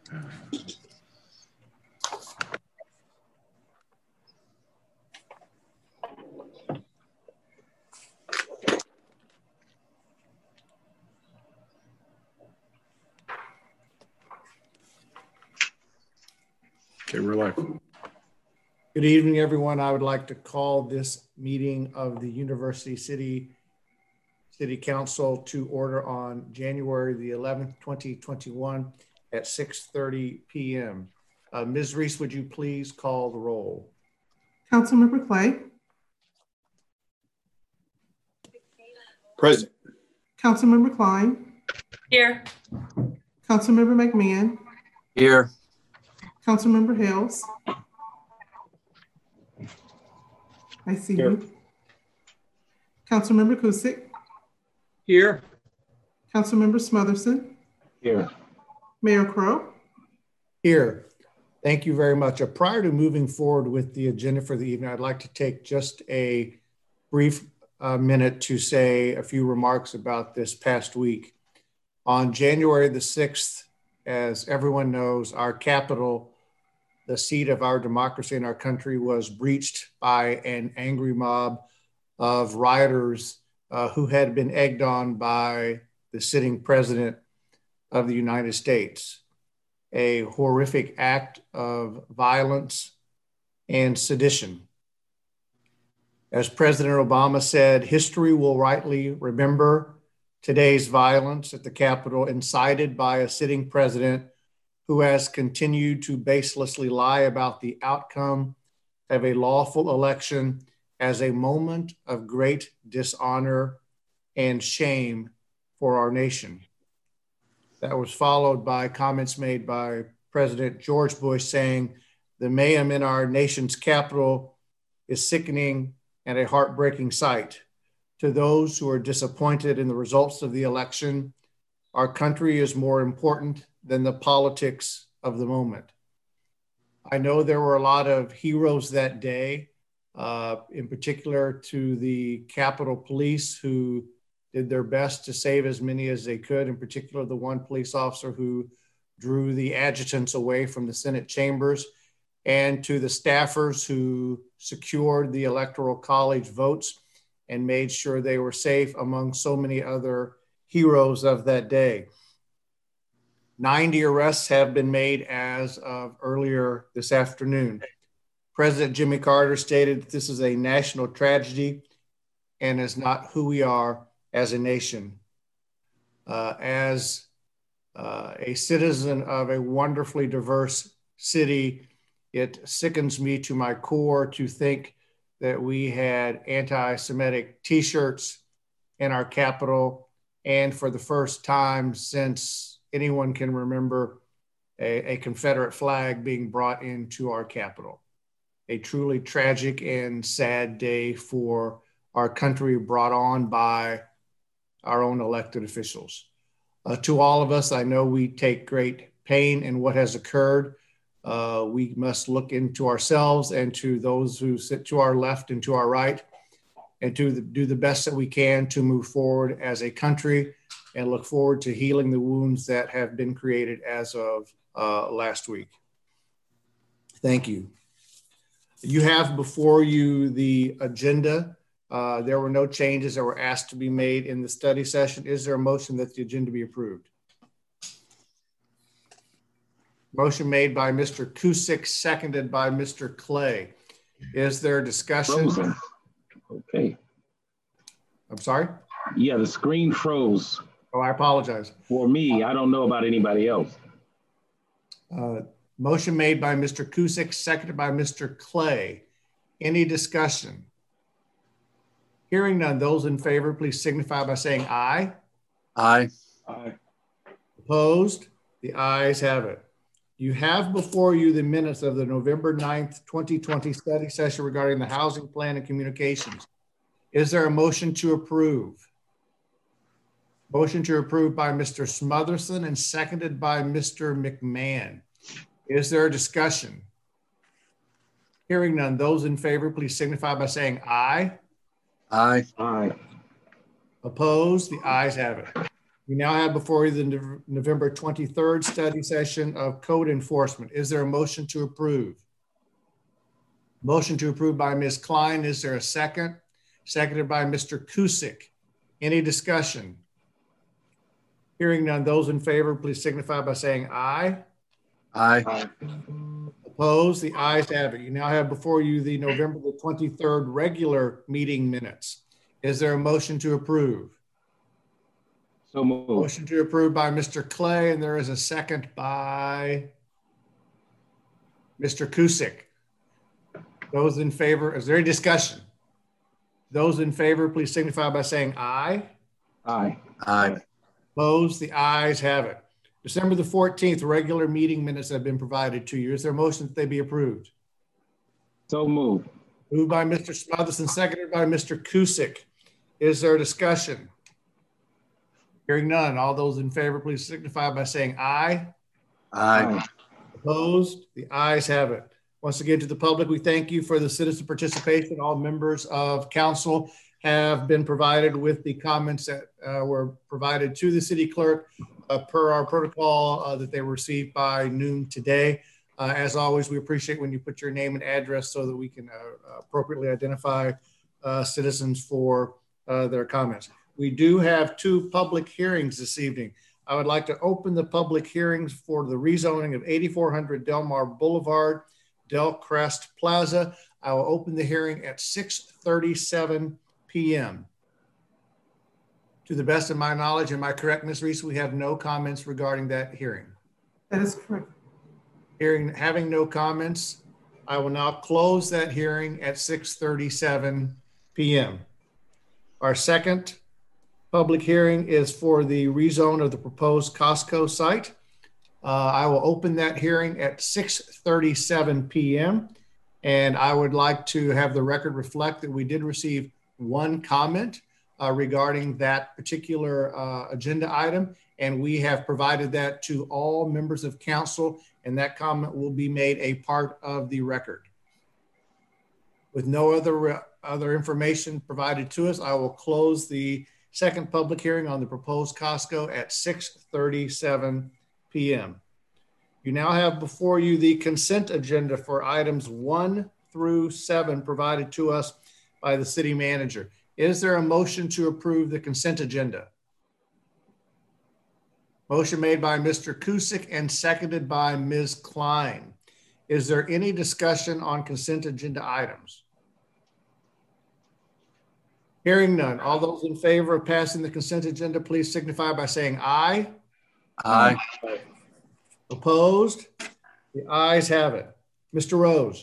Okay, we're live. Good evening, everyone. I would like to call this meeting of the University City Council to order on January the 11th, 2021 at 6:30 p.m. Ms. Reese, would you please call the roll? Councilmember Clay. Present. Councilmember Klein. Here. Councilmember McMahon. Here. Councilmember Hales. I see Here. you. Councilmember Kusick. Here. Councilmember Smotherson. Here. Mayor Crow. Here. Thank you very much. Prior to moving forward with the agenda for the evening, I'd like to take just a brief minute to say a few remarks about this past week. On January the 6th, as everyone knows, our capital, the seat of our democracy in our country, was breached by an angry mob of rioters who had been egged on by the sitting president of the United States. A horrific act of violence and sedition. As President Obama said, history will rightly remember today's violence at the Capitol, incited by a sitting president who has continued to baselessly lie about the outcome of a lawful election as a moment of great dishonor and shame for our nation. That was followed by comments made by President George Bush saying, "The mayhem in our nation's capital is sickening and a heartbreaking sight. To those who are disappointed in the results of the election, our country is more important than the politics of the moment." I know there were a lot of heroes that day, in particular to the Capitol Police, who did their best to save as many as they could, in particular the one police officer who drew the adjutants away from the Senate chambers, and to the staffers who secured the Electoral College votes and made sure they were safe, among so many other heroes of that day. 90 arrests have been made as of earlier this afternoon. President Jimmy Carter stated that this is a national tragedy and is not who we are as a nation. As a citizen of a wonderfully diverse city, it sickens me to my core to think that we had anti-Semitic t-shirts in our Capitol, and for the first time since anyone can remember, a Confederate flag being brought into our Capitol. A truly tragic and sad day for our country, brought on by our own elected officials. To all of us, I know we take great pain in what has occurred. We must look into ourselves and to those who sit to our left and to our right, and to do the best that we can to move forward as a country and look forward to healing the wounds that have been created as of last week. Thank you. You have before you the agenda. There were no changes that were asked to be made in the study session. Is there a motion that the agenda be approved? Motion made by Mr. Kusick, seconded by Mr. Clay. Is there discussion? Frozen. Okay. I'm sorry? Yeah, the screen froze. Oh, I apologize. For me, I don't know about anybody else. Motion made by Mr. Kusick, seconded by Mr. Clay. Any discussion? Hearing none, those in favor, please signify by saying aye. Aye. Aye. Opposed? The ayes have it. You have before you the minutes of the November 9th, 2020 study session regarding the housing plan and communications. Is there a motion to approve? Motion to approve by Mr. Smotherson and seconded by Mr. McMahon. Is there a discussion? Hearing none, those in favor, please signify by saying aye. Aye. Aye. Opposed? The ayes have it. You now have before you the November 23rd study session of code enforcement. Is there a motion to approve? Motion to approve by Ms. Klein. Is there a second? Seconded by Mr. Kusick. Any discussion? Hearing none, those in favor, please signify by saying aye. Aye. Opposed? The ayes have it. You now have before you the November the 23rd regular meeting minutes. Is there a motion to approve? So moved. Motion to approve by Mr. Clay, and there is a second by Mr. Kusick. Those in favor, is there any discussion? Those in favor, please signify by saying aye. Aye. Aye. Opposed? The ayes have it. December the 14th, regular meeting minutes have been provided to you. Is there a motion that they be approved? So moved. Moved by Mr. Smotherson, seconded by Mr. Kusick. Is there a discussion? Hearing none. All those in favor, please signify by saying aye. Aye. Opposed? The ayes have it. Once again, to the public, we thank you for the citizen participation. All members of council have been provided with the comments that were provided to the city clerk per our protocol that they were received by noon today. As always, we appreciate when you put your name and address so that we can appropriately identify citizens for their comments. We do have 2 public hearings this evening. I would like to open the public hearings for the rezoning of 8400 Delmar Boulevard, Del Crest Plaza. I will open the hearing at 6:37 p.m. To the best of my knowledge, am I correct, Ms. Reese? We have no comments regarding that hearing. That is correct. Having no comments, I will now close that hearing at 6:37 p.m. Our second public hearing is for the rezone of the proposed Costco site. I will open that hearing at 6:37 p.m. And I would like to have the record reflect that we did receive 1 comment regarding that particular agenda item. And we have provided that to all members of council, and that comment will be made a part of the record. With no other information provided to us, I will close the second public hearing on the proposed Costco at 6:37 p.m. You now have before you the consent agenda for items 1 through 7 provided to us by the city manager. Is there a motion to approve the consent agenda? Motion made by Mr. Kusick and seconded by Ms. Klein. Is there any discussion on consent agenda items? Hearing none. All those in favor of passing the consent agenda, please signify by saying aye. Aye. Opposed? The ayes have it. Mr. Rose.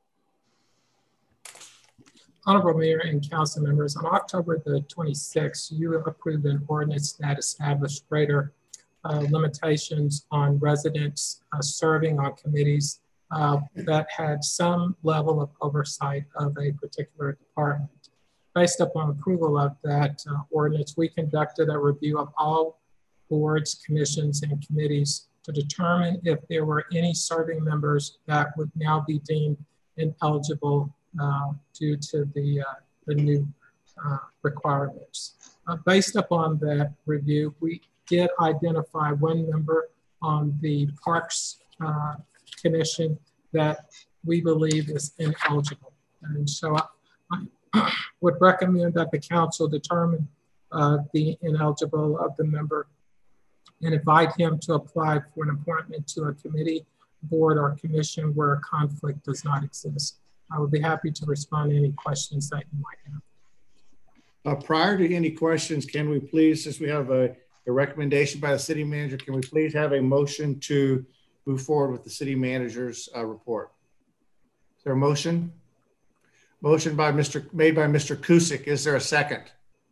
Honorable Mayor and council members, on October the 26th, you approved an ordinance that established greater limitations on residents serving on committees that had some level of oversight of a particular department. Based upon approval of that ordinance, we conducted a review of all boards, commissions, and committees to determine if there were any serving members that would now be deemed ineligible due to the new requirements. Based upon that review, we did identify 1 member on the Parks Commission that we believe is ineligible. And so I would recommend that the council determine the ineligible of the member and invite him to apply for an appointment to a committee, board, or commission where a conflict does not exist. I would be happy to respond to any questions that you might have. Prior to any questions, can we please, since we have a recommendation by the city manager, can we please have a motion to move forward with the city manager's report? Is there a motion? Motion made by Mr. Kusick. Is there a second?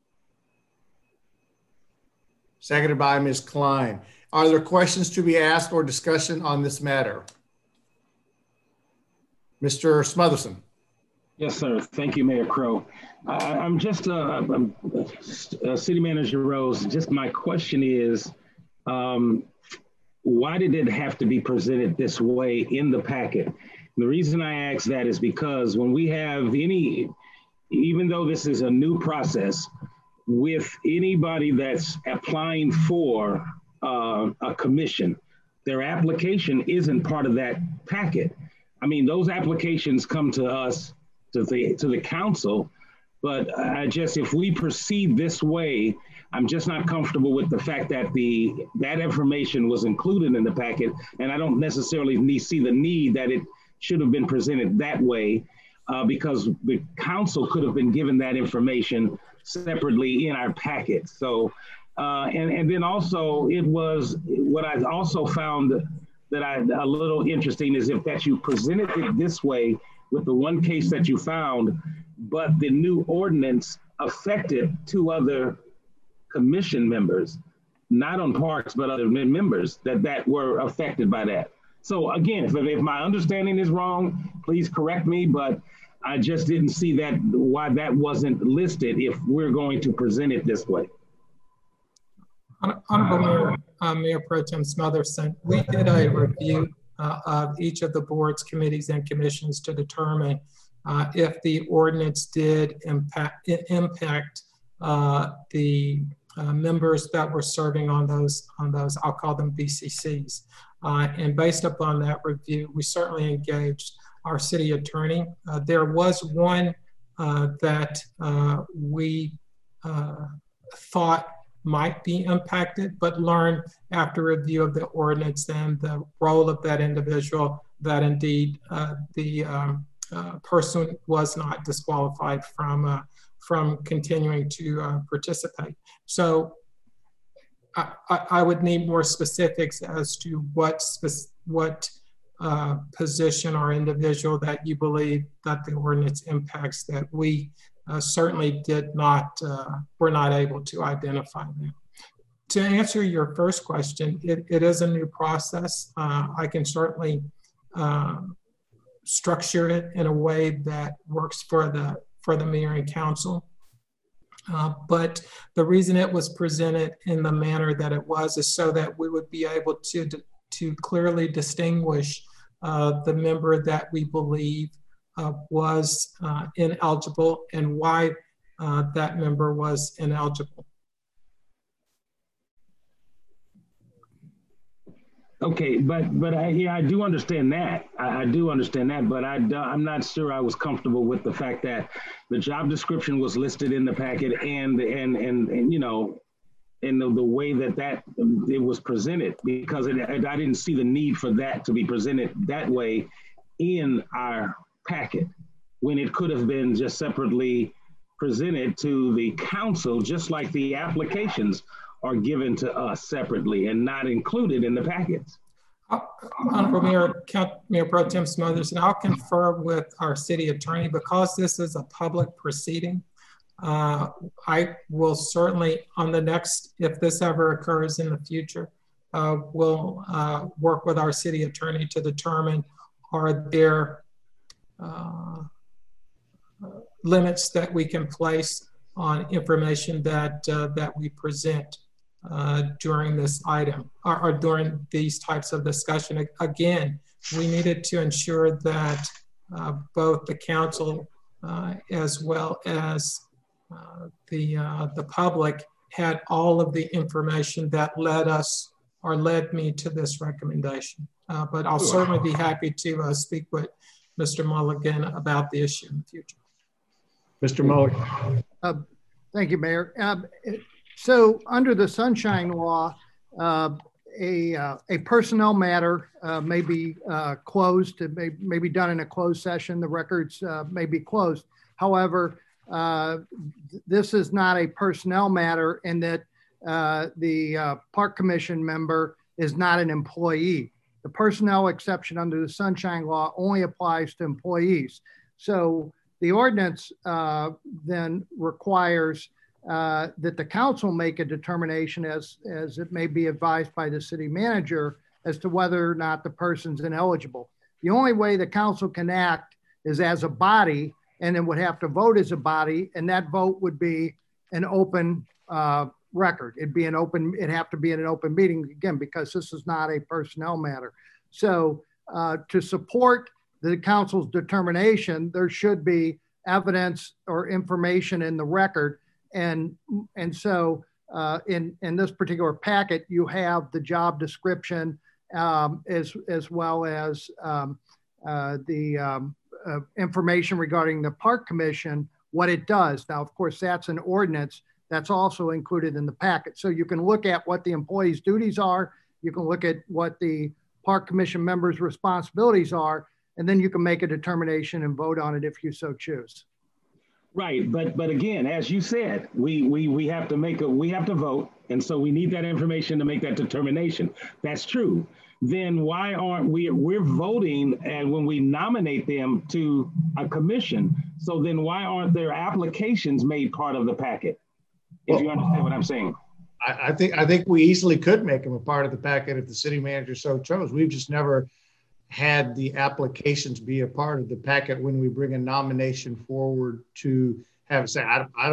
Seconded by Ms. Klein. Are there questions to be asked or discussion on this matter? Mr. Smotherson. Yes, sir. Thank you, Mayor Crow. I'm just City Manager Rose. Just my question is, why did it have to be presented this way in the packet? The reason I ask that is because when we have even though this is a new process, with anybody that's applying for a commission. Their application isn't part of that packet. I mean, those applications come to us, to the council, but if we proceed this way, I'm just not comfortable with the fact that that information was included in the packet, and I don't necessarily see the need that it should have been presented that way, because the council could have been given that information separately in our packet. So, and then also it was, what I also found that a little interesting is that you presented it this way with the one case that you found, but the new ordinance affected 2 other commission members, not on parks, but other members that were affected by that. So again, if my understanding is wrong, please correct me, but I just didn't see why that wasn't listed if we're going to present it this way. Honorable Mayor Pro Tem Smotherson, we did a review of each of the boards, committees, and commissions to determine if the ordinance did impact the members that were serving on those, I'll call them BCCs. And based upon that review, we certainly engaged our city attorney. There was one that we thought might be impacted, but learned after review of the ordinance and the role of that individual that indeed the person was not disqualified from continuing to participate. So I would need more specifics as to what position or individual that you believe that the ordinance impacts that we certainly were not able to identify them. To answer your first question, it is a new process. I can certainly structure it in a way that works for the mayor and council. But the reason it was presented in the manner that it was is so that we would be able to clearly distinguish the member that we believe was ineligible and why that member was ineligible. Okay, but I do understand that. I do understand that, but I'm not sure I was comfortable with the fact that the job description was listed in the packet and you know, in the way that it was presented, because I didn't see the need for that to be presented that way in our packet, when it could have been just separately presented to the council, just like the applications are given to us separately and not included in the packets. Honorable Mayor Pro Tem Smotherson, I'll confer with our city attorney, because this is a public proceeding. I will certainly, on the next, if this ever occurs in the future, we'll work with our city attorney to determine, are there limits that we can place on information that we present during this item or during these types of discussion. Again, we needed to ensure that both the council as well as the public had all of the information that led me to this recommendation. But I'll certainly be happy to speak with Mr. Mulligan about the issue in the future. Mr. Mulligan. Thank you, Mayor. So under the Sunshine Law, a personnel matter may be closed. It may be done in a closed session. The records may be closed. However, this is not a personnel matter in that the Park Commission member is not an employee. The personnel exception under the Sunshine Law only applies to employees. So the ordinance then requires that the council make a determination, as it may be advised by the city manager, as to whether or not the person's ineligible. The only way the council can act is as a body, and then would have to vote as a body, and that vote would be an open record. It'd have to be in an open meeting, again, because this is not a personnel matter. So to support the council's determination, there should be evidence or information in the record so in this particular packet, you have the job description as well as the information regarding the Park Commission, what it does. Now, of course, that's an ordinance that's also included in the packet. So you can look at what the employee's duties are. You can look at what the Park Commission members' responsibilities are, and then you can make a determination and vote on it if you so choose. Right, but again, as you said, we have to vote, and so we need that information to make that determination. That's true. Then why aren't we're voting, and when we nominate them to a commission, so then why aren't their applications made part of the packet? If you understand what I'm saying. I think we easily could make them a part of the packet if the city manager so chose. We've just never had the applications be a part of the packet when we bring a nomination forward to have say.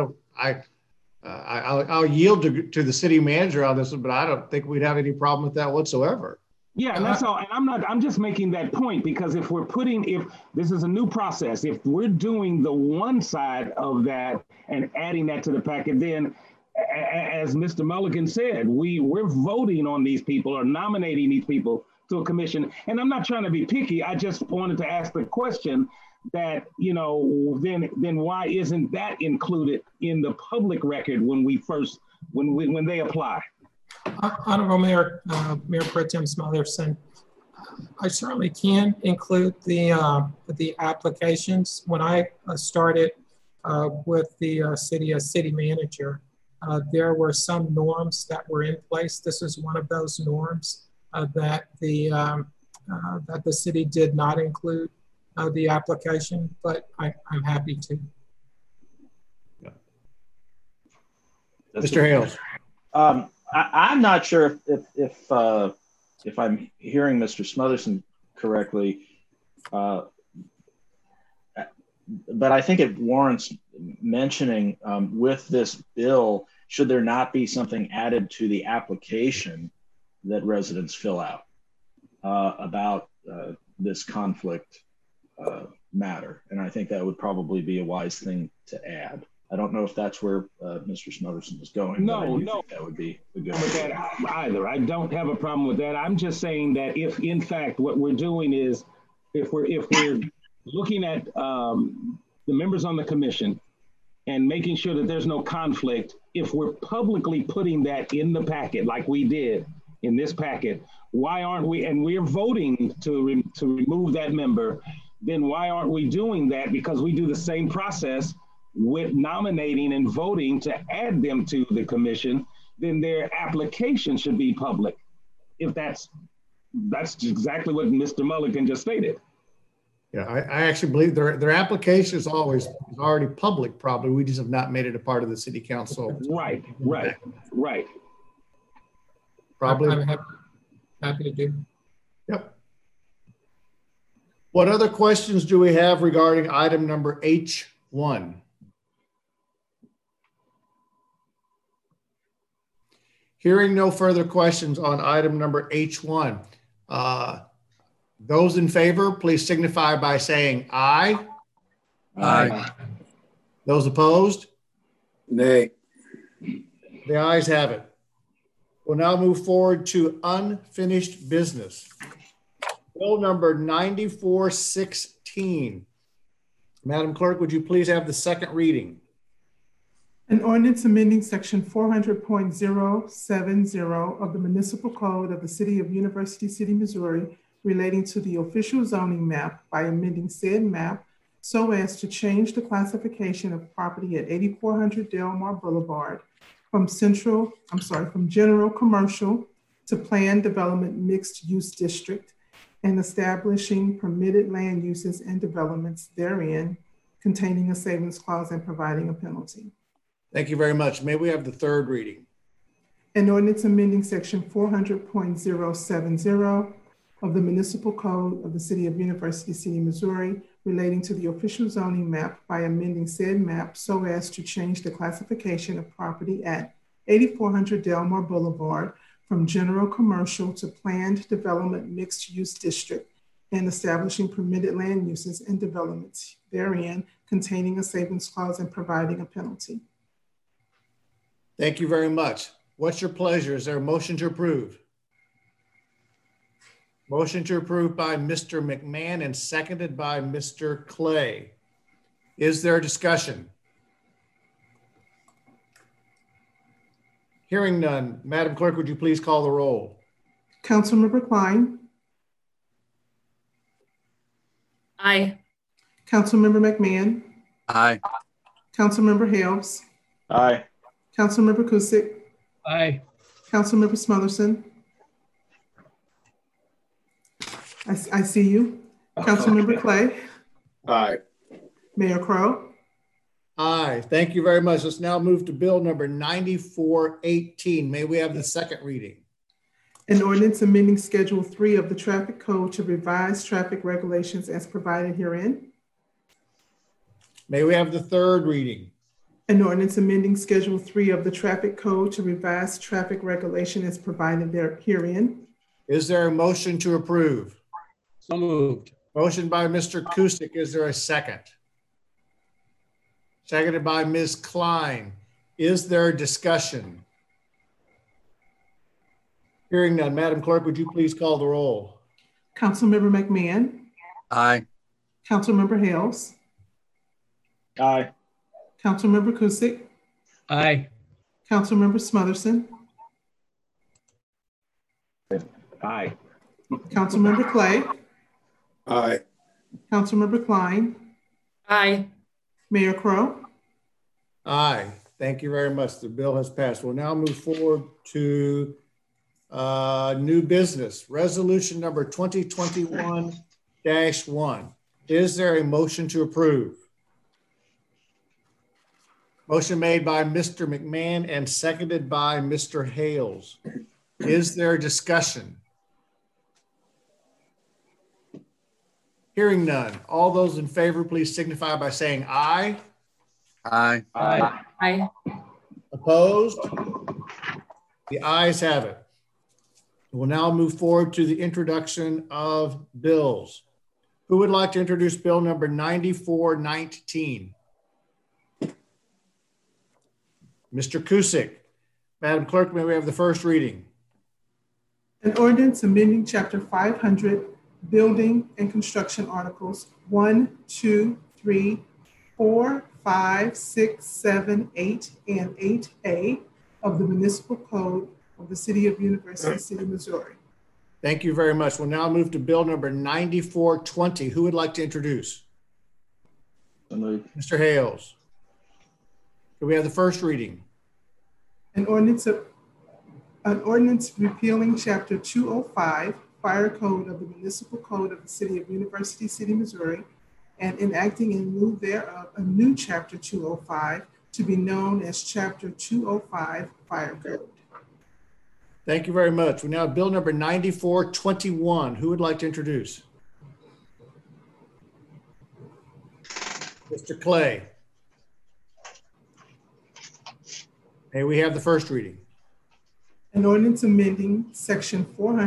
I'll yield to the city manager on this one, but I don't think we'd have any problem with that whatsoever. Yeah, and that's all. And I'm just making that point because if this is a new process, if we're doing the one side of that and adding that to the packet, then as Mr. Mulligan said, we're voting on these people or nominating these people to a commission. And I'm not trying to be picky. I just wanted to ask the question that, then why isn't that included in the public record when they apply? Honorable Mayor Pro Tem Smotherson, I certainly can include the applications. When I started with the city manager, there were some norms that were in place. This is one of those norms that the city did not include the application, but I'm happy to. Yeah. Mr. Hales. I'm not sure if I'm hearing Mr. Smotherson correctly, but I think it warrants mentioning with this bill, should there not be something added to the application that residents fill out about this conflict matter? And I think that would probably be a wise thing to add. I don't know if that's where Mr. Smotherson is going. No, that would be a good idea. Either. I don't have a problem with that. I'm just saying that if, in fact, what we're doing is, if we're looking at the members on the commission and making sure that there's no conflict, if we're publicly putting that in the packet like we did in this packet, why aren't we? And we're voting to remove that member. Then why aren't we doing that? Because we do the same process with nominating and voting to add them to the commission, then their application should be public. If that's exactly what Mr. Mulligan just stated. Yeah, I actually believe their application is already public. Probably we just have not made it a part of the city council. Right. Probably. I'm happy to do. Yep. What other questions do we have regarding item number H1? Hearing no further questions on item number H1. Those in favor, please signify by saying aye. Aye. Those opposed? Nay. The ayes have it. We'll now move forward to unfinished business. Bill number 9416. Madam Clerk, would you please have the second reading? An ordinance amending section 400.070 of the Municipal Code of the City of University City, Missouri, relating to the official zoning map by amending said map so as to change the classification of property at 8400 Delmar Boulevard from general commercial to planned development mixed use district and establishing permitted land uses and developments therein, containing a savings clause and providing a penalty. Thank you very much. May we have the third reading? An ordinance amending section 400.070 of the Municipal Code of the City of University City, Missouri, relating to the official zoning map by amending said map so as to change the classification of property at 8400 Delmar Boulevard from general commercial to planned development mixed use district and establishing permitted land uses and developments therein, containing a savings clause and providing a penalty. Thank you very much. What's your pleasure? Is there a motion to approve? Motion to approve by Mr. McMahon and seconded by Mr. Clay. Is there a discussion? Hearing none, Madam Clerk, would you please call the roll? Councilmember Klein. Aye. Councilmember McMahon. Aye. Councilmember Hales. Aye. Councilmember Kusick. Aye. Councilmember Smotherson. I see you. Councilmember Clay. Aye. Mayor Crowe. Aye. Thank you very much. Let's now move to bill number 9418. May we have the second reading? An ordinance amending Schedule 3 of the Traffic Code to revise traffic regulations as provided herein. May we have the third reading? An ordinance amending Schedule 3 of the Traffic Code to revise traffic regulation as provided herein. Is there a motion to approve? So moved. Motion by Mr. Kusick. Is there a second? Seconded by Ms. Klein. Is there discussion? Hearing none, Madam Clerk, would you please call the roll? Councilmember McMahon. Aye. Councilmember Hales. Aye. Councilmember Kusick. Aye. Councilmember Smotherson. Aye. Councilmember Clay. Aye. Councilmember Klein. Aye. Mayor Crowe. Aye. Thank you very much. The bill has passed. We'll now move forward to new business. Resolution number 2021-1. Is there a motion to approve? Motion made by Mr. McMahon and seconded by Mr. Hales. Is there discussion? Hearing none. All those in favor, please signify by saying aye. Aye. Aye. Aye. Opposed? The ayes have it. We'll now move forward to the introduction of bills. Who would like to introduce bill number 9419? Mr. Kusick. Madam Clerk, may we have the first reading? An ordinance amending Chapter 500, Building and Construction Articles 1, 2, 3, 4, 5, 6, 7, 8, and 8A of the Municipal Code of the City of University City, Missouri. Thank you very much. We'll now move to bill number 9420. Who would like to introduce? Mr. Hales. Do we have the first reading? An ordinance repealing Chapter 205, Fire Code of the Municipal Code of the City of University City, Missouri, and enacting in lieu thereof a new Chapter 205 to be known as Chapter 205 Fire Code. Thank you very much. We now have bill number 9421. Who would like to introduce? Mr. Clay. May we have the first reading? An ordinance amending Section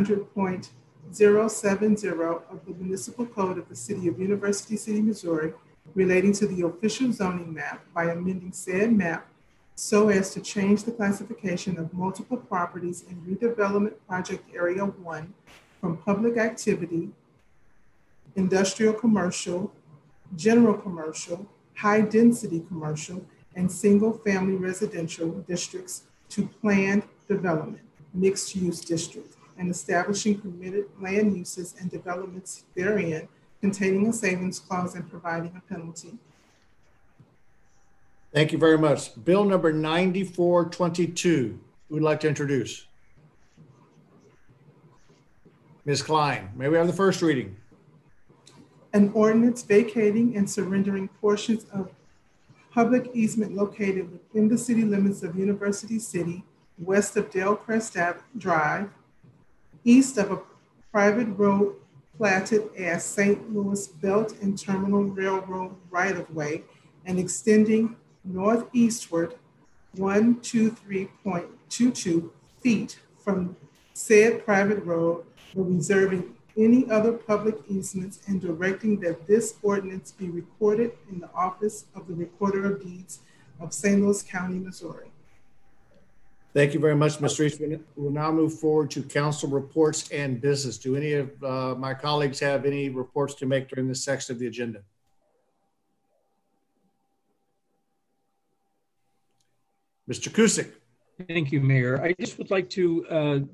400.070 of the Municipal Code of the City of University City, Missouri, relating to the official zoning map by amending said map so as to change the classification of multiple properties in redevelopment project area 1 from public activity, industrial commercial, general commercial, high density commercial, and single family residential districts to planned development, mixed use district, and establishing permitted land uses and developments therein containing a savings clause and providing a penalty. Thank you very much. Bill number 9422. Who would like to introduce? Ms. Klein, may we have the first reading? An ordinance vacating and surrendering portions of public easement located within the city limits of University City, west of Delcrest Drive, east of a private road platted as St. Louis Belt and Terminal Railroad right-of-way, and extending northeastward 123.22 feet from said private road, but reserving any other public easements and directing that this ordinance be recorded in the office of the Recorder of Deeds of St. Louis County, Missouri. Thank you very much, Ms. Reese. We'll now move forward to council reports and business. Do any of my colleagues have any reports to make during this section of the agenda? Mr. Cusick. Thank you, Mayor. I just would like to,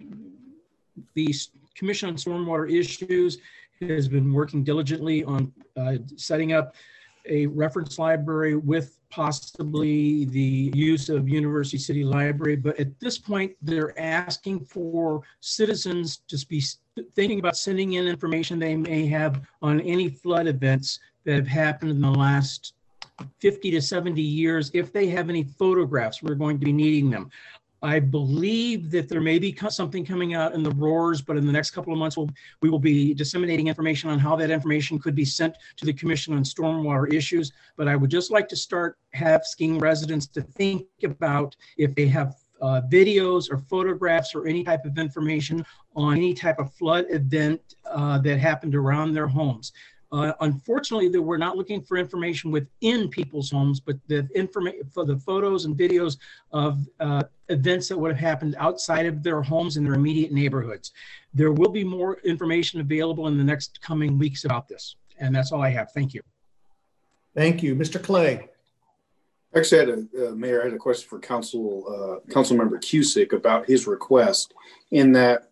the Commission on Stormwater Issues has been working diligently on setting up a reference library with possibly the use of University City Library. But at this point, they're asking for citizens to be thinking about sending in information they may have on any flood events that have happened in the last 50 to 70 years. If they have any photographs, we're going to be needing them. I believe that there may be something coming out in the ROARs, but in the next couple of months, we will be disseminating information on how that information could be sent to the Commission on Stormwater Issues. But I would just like to start asking residents to think about if they have videos or photographs or any type of information on any type of flood event that happened around their homes. Unfortunately, that we're not looking for information within people's homes, but the information for the photos and videos of events that would have happened outside of their homes in their immediate neighborhoods. There will be more information available in the next coming weeks about this. And that's all I have. Thank you. Thank you. Mr. Clay. Actually, Mayor, I had a question for Councilmember Cusick about his request in that,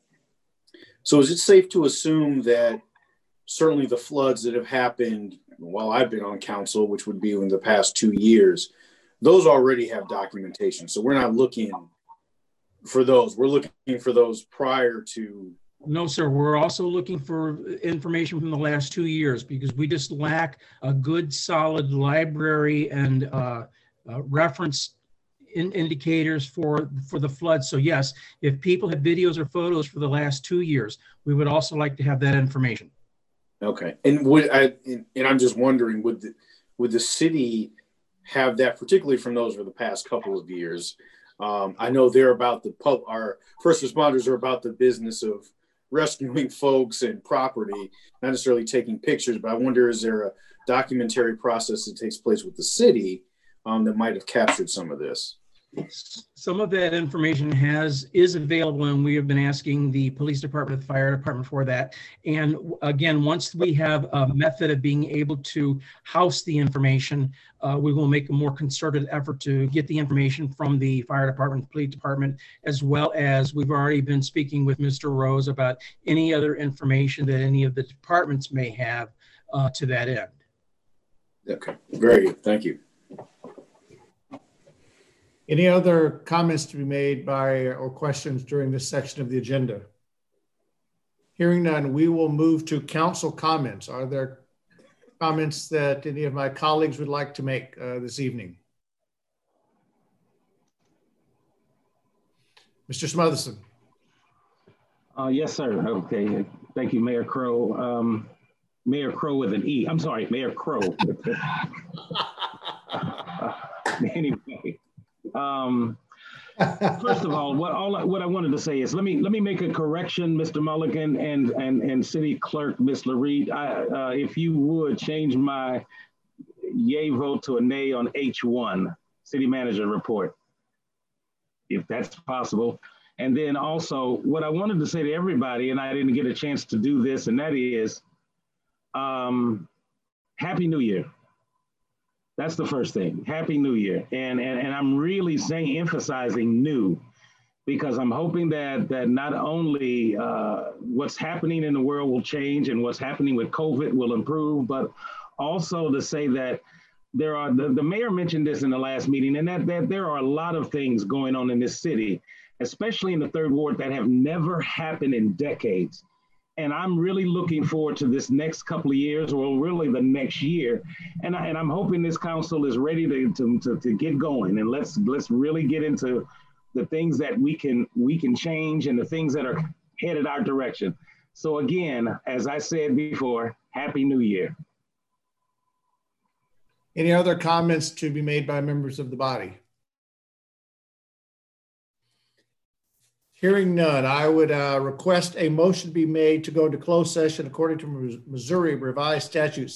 so is it safe to assume that certainly the floods that have happened while I've been on council, which would be in the past 2 years, those already have documentation. So we're not looking for those. We're looking for those prior to. No, sir. We're also looking for information from the last 2 years because we just lack a good, solid library and reference indicators for the flood. So yes, if people have videos or photos for the last 2 years, we would also like to have that information. Okay, and I'm just wondering, would the city have that, particularly from those for the past couple of years? I know they're about our first responders are about the business of rescuing folks and property, not necessarily taking pictures. But I wonder, is there a documentary process that takes place with the city that might have captured some of this? Some of that information is available, and we have been asking the police department, the fire department for that. And again, once we have a method of being able to house the information, we will make a more concerted effort to get the information from the fire department, police department, as well as we've already been speaking with Mr. Rose about any other information that any of the departments may have to that end. Okay, very good. Thank you. Any other comments to be made by or questions during this section of the agenda? Hearing none, we will move to council comments. Are there comments that any of my colleagues would like to make this evening? Mr. Smotherson. Yes, sir. Okay. Thank you, Mayor Crow. Mayor Crow with an E. I'm sorry, Mayor Crow. Anyway. First of all, what I wanted to say is let me make a correction, Mr. Mulligan and City Clerk Ms. LaReed. If you would change my yay vote to a nay on H1, City Manager Report, if that's possible. And then also what I wanted to say to everybody, and I didn't get a chance to do this, and that is Happy New Year. That's the first thing. Happy New Year. And I'm really emphasizing new, because I'm hoping that not only what's happening in the world will change and what's happening with COVID will improve, but also to say that there are, the mayor mentioned this in the last meeting, and that there are a lot of things going on in this city, especially in the Third Ward, that have never happened in decades. And I'm really looking forward to this next couple of years, or really the next year. And I'm hoping this council is ready to get going, and let's really get into the things that we can change and the things that are headed our direction. So again, as I said before, Happy New Year. Any other comments to be made by members of the body? Hearing none, I would request a motion be made to go into closed session according to Missouri Revised Statute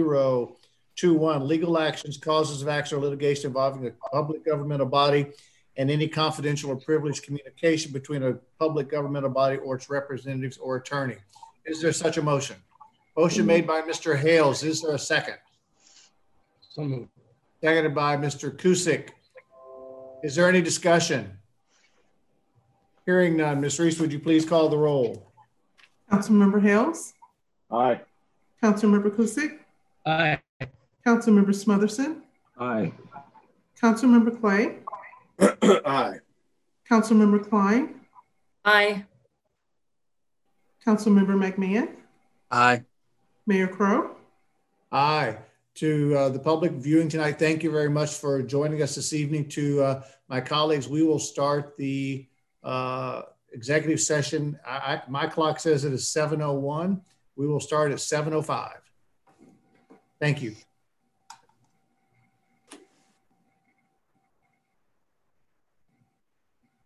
610.021, legal actions, causes of action or litigation involving a public governmental body and any confidential or privileged communication between a public governmental body or its representatives or attorney. Is there such a motion? Motion made by Mr. Hales. Is there a second? So moved. Seconded by Mr. Cusick. Is there any discussion? Hearing none. Ms. Reese, would you please call the roll? Councilmember Hales, Aye. Councilmember Cusick, Aye. Councilmember Smotherson, Aye. Councilmember Clay, Aye. Councilmember Klein, Aye. Councilmember McMahon, Aye. Mayor Crowe. Aye. To the public viewing tonight, thank you very much for joining us this evening. To my colleagues, we will start the executive session. My clock says it is 7:01. We will start at 7:05. Thank you.